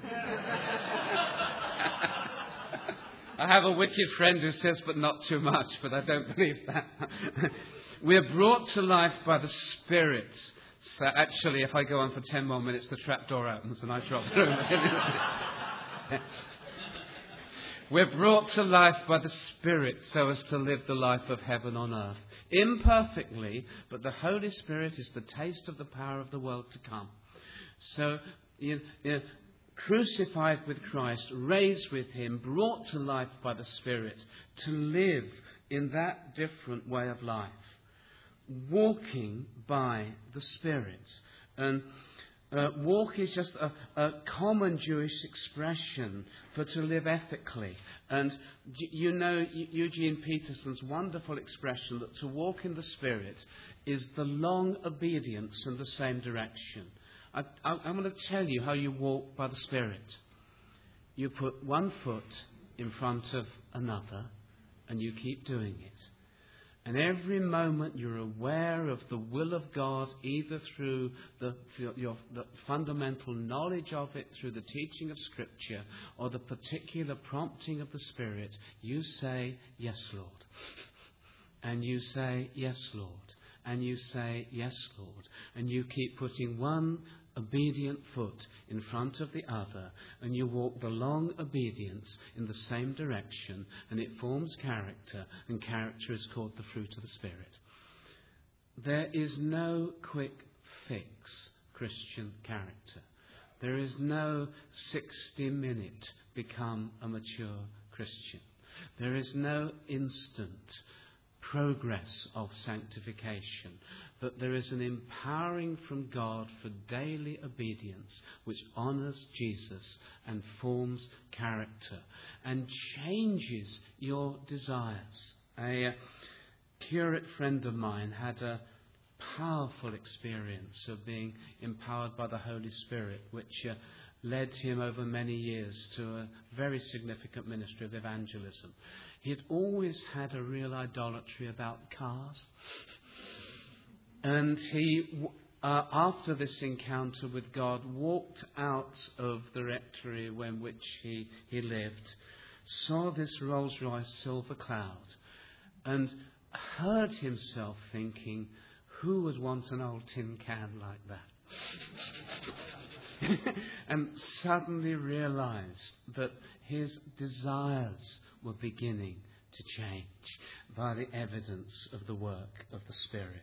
[SPEAKER 1] I have a wicked friend who says, but not too much, but I don't believe that. We are brought to life by the Spirit. So actually, if I go on for ten more minutes, the trap door opens and I drop through. We're brought to life by the Spirit so as to live the life of heaven on earth. Imperfectly, but the Holy Spirit is the taste of the power of the world to come. So, you, you, crucified with Christ, raised with him, brought to life by the Spirit, to live in that different way of life. Walking by the Spirit. And uh, walk is just a, a common Jewish expression for to live ethically. And you know Eugene Peterson's wonderful expression that to walk in the Spirit is the long obedience in the same direction. I, I, I'm going to tell you how you walk by the Spirit. You put one foot in front of another and you keep doing it. And every moment you're aware of the will of God, either through the, your, the fundamental knowledge of it, through the teaching of Scripture, or the particular prompting of the Spirit, you say, yes, Lord. And you say, yes, Lord. And you say, yes, Lord. And you keep putting one obedient foot in front of the other, and you walk the long obedience in the same direction, and it forms character, and character is called the fruit of the Spirit. There is no quick fix Christian character. There is no sixty-minute become a mature Christian. There is no instant progress of sanctification, but there is an empowering from God for daily obedience which honours Jesus and forms character and changes your desires. A uh, curate friend of mine had a powerful experience of being empowered by the Holy Spirit, which uh, led him over many years to a very significant ministry of evangelism. He had always had a real idolatry about cars. And he, uh, after this encounter with God, walked out of the rectory in which he, he lived, saw this Rolls-Royce Silver Cloud, and heard himself thinking, who would want an old tin can like that? And suddenly realized that his desires were beginning to change by the evidence of the work of the Spirit.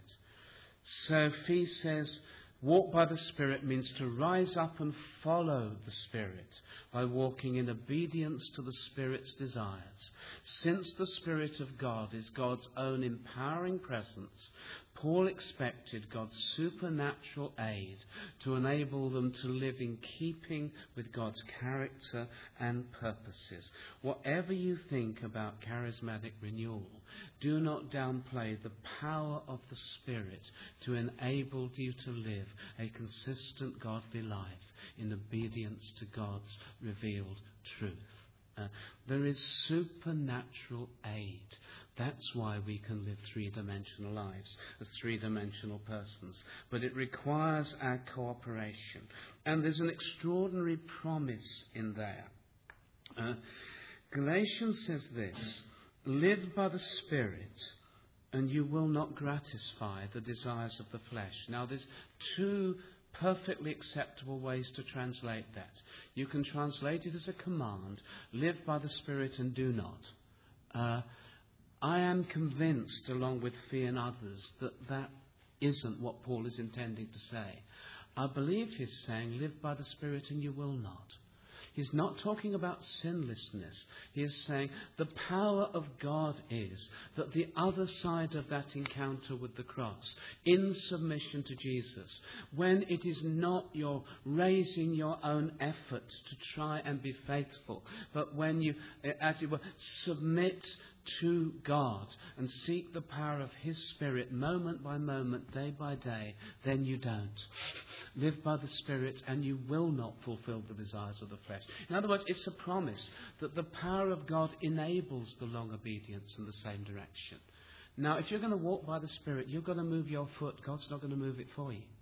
[SPEAKER 1] So Fee says, walk by the Spirit means to rise up and follow the Spirit by walking in obedience to the Spirit's desires. Since the Spirit of God is God's own empowering presence, Paul expected God's supernatural aid to enable them to live in keeping with God's character and purposes. Whatever you think about charismatic renewal, do not downplay the power of the Spirit to enable you to live a consistent godly life in obedience to God's revealed truth. Uh, there is supernatural aid. That's why we can live three-dimensional lives as three-dimensional persons. But it requires our cooperation. And there's an extraordinary promise in there. Uh, Galatians says this, live by the Spirit and you will not gratify the desires of the flesh. Now there's two perfectly acceptable ways to translate that. You can translate it as a command, live by the Spirit and do not. Uh, I am convinced, along with Fee and others, that that isn't what Paul is intending to say. I believe he's saying, live by the Spirit and you will not. He's not talking about sinlessness. He is saying the power of God is that the other side of that encounter with the cross, in submission to Jesus, when it is not your raising your own effort to try and be faithful, but when you, as it were, submit to God and seek the power of His Spirit moment by moment, day by day, then you don't. Live by the Spirit and you will not fulfill the desires of the flesh. In other words, it's a promise that the power of God enables the long obedience in the same direction. Now, if you're going to walk by the Spirit, you've got to move your foot. God's not going to move it for you.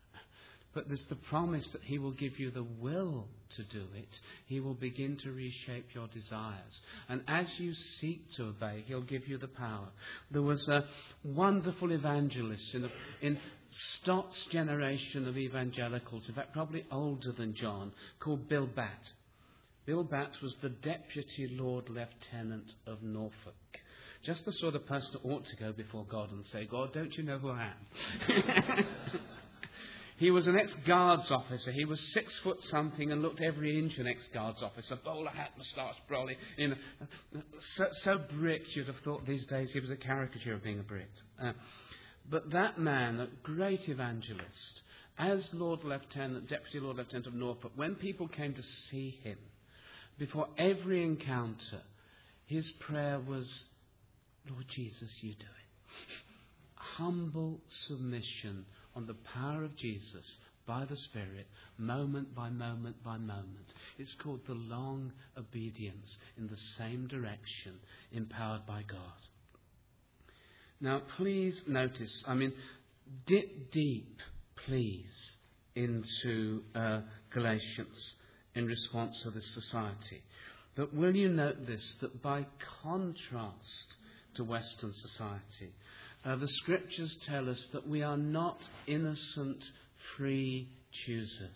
[SPEAKER 1] But there's the promise that He will give you the will to do it. He will begin to reshape your desires. And as you seek to obey, He'll give you the power. There was a wonderful evangelist in, the, in Stott's generation of evangelicals, in fact probably older than John, called Bill Batt. Bill Batts was the Deputy Lord Lieutenant of Norfolk. Just the sort of person that ought to go before God and say, God, don't you know who I am? He was an ex-guards officer. He was six foot something and looked every inch an ex-guards officer. Bowler hat, moustache, brolly. You know, so, so Brit, you'd have thought these days he was a caricature of being a Brit. Uh, but that man, a great evangelist, as Lord Lieutenant, Deputy Lord Lieutenant of Norfolk, when people came to see him, before every encounter, his prayer was, Lord Jesus, you do it. Humble submission on the power of Jesus by the Spirit, moment by moment by moment. It's called the long obedience in the same direction, empowered by God. Now, please notice, I mean, dip deep, please, into uh, Galatians in response to this society. But will you note this, that by contrast to Western society, Uh, the Scriptures tell us that we are not innocent, free choosers.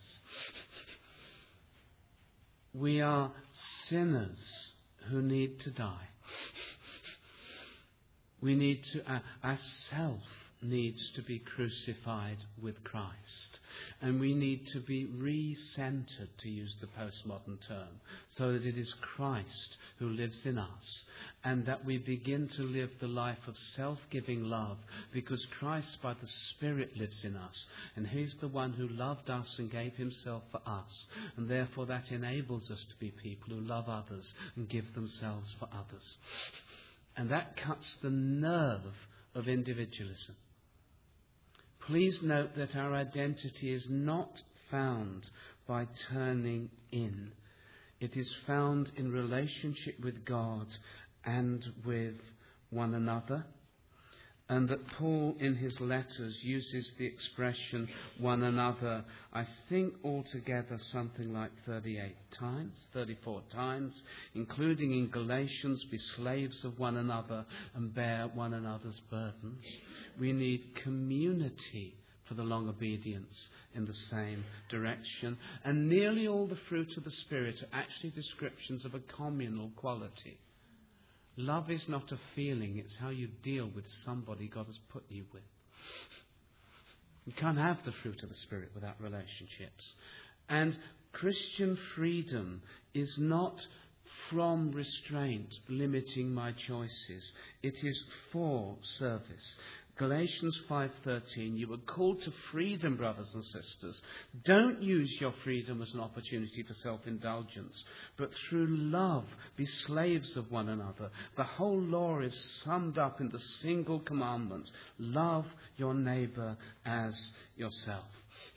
[SPEAKER 1] We are sinners who need to die. We need to, uh, our self needs to be crucified with Christ. And we need to be re-centered, to use the postmodern term, so that it is Christ who lives in us, and that we begin to live the life of self-giving love, because Christ by the Spirit lives in us, and He's the one who loved us and gave Himself for us, and therefore that enables us to be people who love others and give themselves for others. And that cuts the nerve of individualism. Please note that our identity is not found by turning in. It is found in relationship with God and with one another. And that Paul in his letters uses the expression one another, I think altogether something like thirty-eight times, thirty-four times, including in Galatians, be slaves of one another and bear one another's burdens. We need community for the long obedience in the same direction. And nearly all the fruit of the Spirit are actually descriptions of a communal quality. Love is not a feeling, it's how you deal with somebody God has put you with. You can't have the fruit of the Spirit without relationships. And Christian freedom is not from restraint, limiting my choices. It is for service. Galatians five thirteen, you were called to freedom, brothers and sisters. Don't use your freedom as an opportunity for self-indulgence, but through love be slaves of one another. The whole law is summed up in the single commandment: love your neighbour as yourself.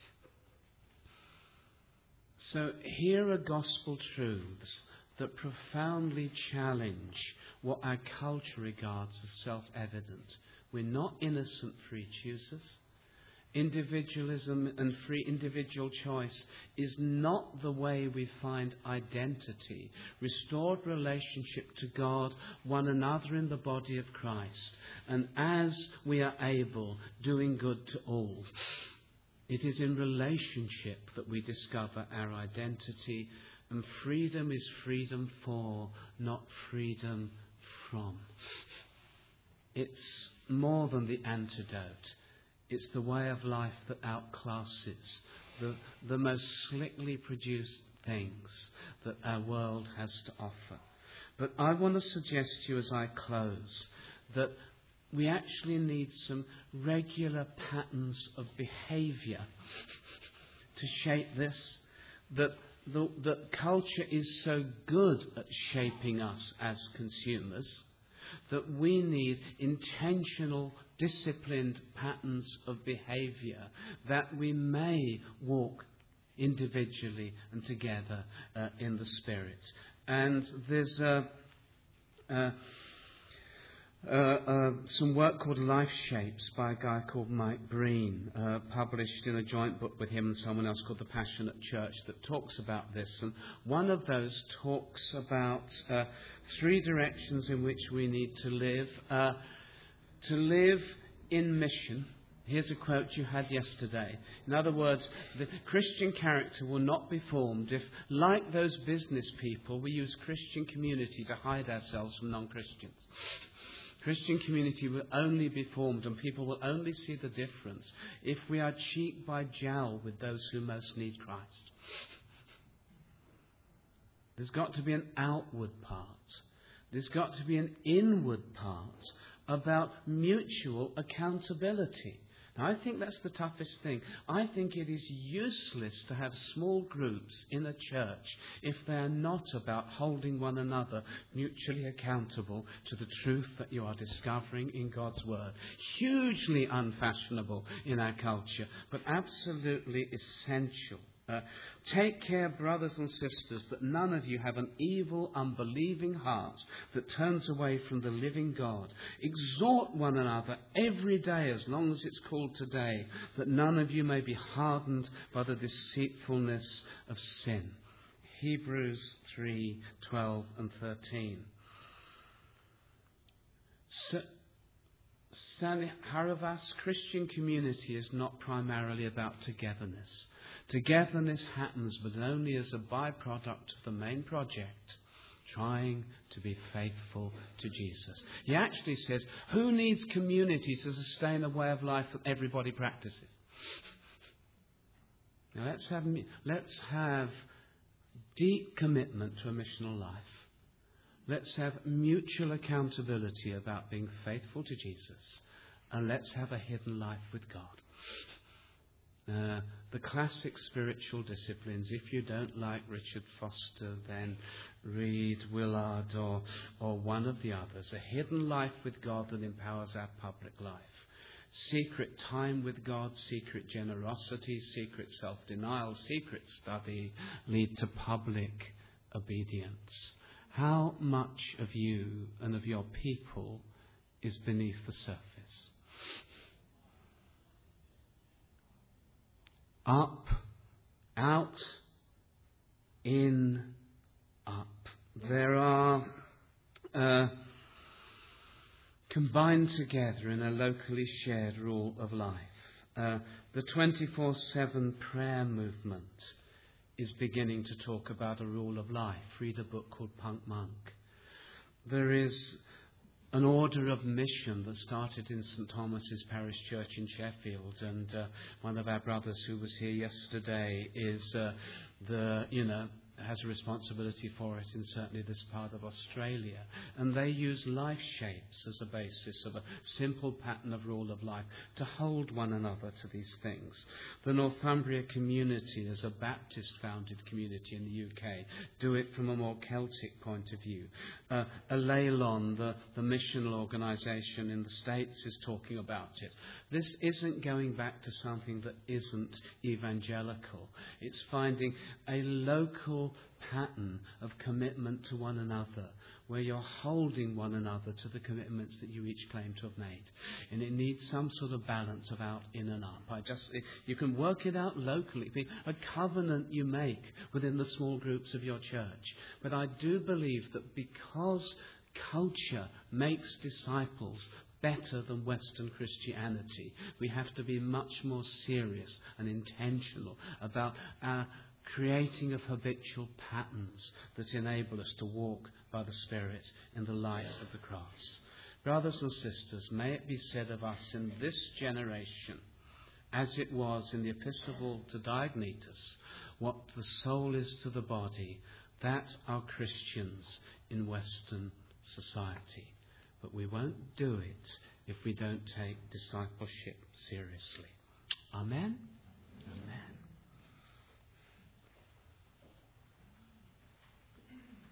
[SPEAKER 1] So here are gospel truths that profoundly challenge what our culture regards as self-evident. We're not innocent free choosers. Individualism and free individual choice is not the way we find identity, restored relationship to God, one another in the body of Christ, and as we are able, doing good to all. It is in relationship that we discover our identity, and freedom is freedom for, not freedom from. It's more than the antidote. It's the way of life that outclasses the, the most slickly produced things that our world has to offer. But I want to suggest to you as I close that we actually need some regular patterns of behaviour to shape this. That the, that culture is so good at shaping us as consumers that we need intentional, disciplined patterns of behaviour that we may walk individually and together uh, in the Spirit. And there's uh, uh, uh, uh, some work called Life Shapes by a guy called Mike Breen, uh, published in a joint book with him and someone else called The Passionate Church, that talks about this. And one of those talks about uh, three directions in which we need to live. Uh, to live in mission. Here's a quote you had yesterday. In other words, the Christian character will not be formed if, like those business people, we use Christian community to hide ourselves from non-Christians. Christian community will only be formed, and people will only see the difference if we are cheek by jowl with those who most need Christ. There's got to be an outward part. There's got to be an inward part about mutual accountability. Now, I think that's the toughest thing. I think it is useless to have small groups in a church if they are not about holding one another mutually accountable to the truth that you are discovering in God's Word. Hugely unfashionable in our culture, but absolutely essential. Uh, take care, brothers and sisters, that none of you have an evil, unbelieving heart that turns away from the living God. Exhort one another every day, as long as it's called today, that none of you may be hardened by the deceitfulness of sin. Hebrews three, twelve and thirteen. So, Sani Haravas, Christian community is not primarily about togetherness. Togetherness happens, but only as a byproduct of the main project, trying to be faithful to Jesus. He actually says, who needs community to sustain a way of life that everybody practices? Now let's have, let's have deep commitment to a missional life. Let's have mutual accountability about being faithful to Jesus. And let's have a hidden life with God. Uh, the classic spiritual disciplines. If you don't like Richard Foster, then read Willard or, or one of the others. A hidden life with God that empowers our public life. Secret time with God, secret generosity, secret self-denial, secret study lead to public obedience. How much of you and of your people is beneath the surface? Up, out, in, up. There are uh, combined together in a locally shared rule of life. Uh, the twenty-four seven prayer movement is beginning to talk about a rule of life. Read a book called Punk Monk. There is an order of mission that started in St Thomas's Parish Church in Sheffield, and uh, one of our brothers who was here yesterday is uh, the, you know, has a responsibility for it in certainly this part of Australia. And they use life shapes as a basis of a simple pattern of rule of life to hold one another to these things. The Northumbria community is a Baptist-founded community in the U K. Do it from a more Celtic point of view. Uh, Alailon, the, the missional organisation in the States, is talking about it. This isn't going back to something that isn't evangelical. It's finding a local pattern of commitment to one another, where you're holding one another to the commitments that you each claim to have made. And it needs some sort of balance of out, in and up. I just, you can work it out locally, a covenant you make within the small groups of your church. But I do believe that because culture makes disciples better than Western Christianity, we have to be much more serious and intentional about our creating of habitual patterns that enable us to walk by the Spirit in the light of the cross. Brothers and sisters, may it be said of us in this generation, as it was in the epistle to Diognetus, what the soul is to the body, that are Christians in Western society. But we won't do it if we don't take discipleship seriously. Amen? Amen.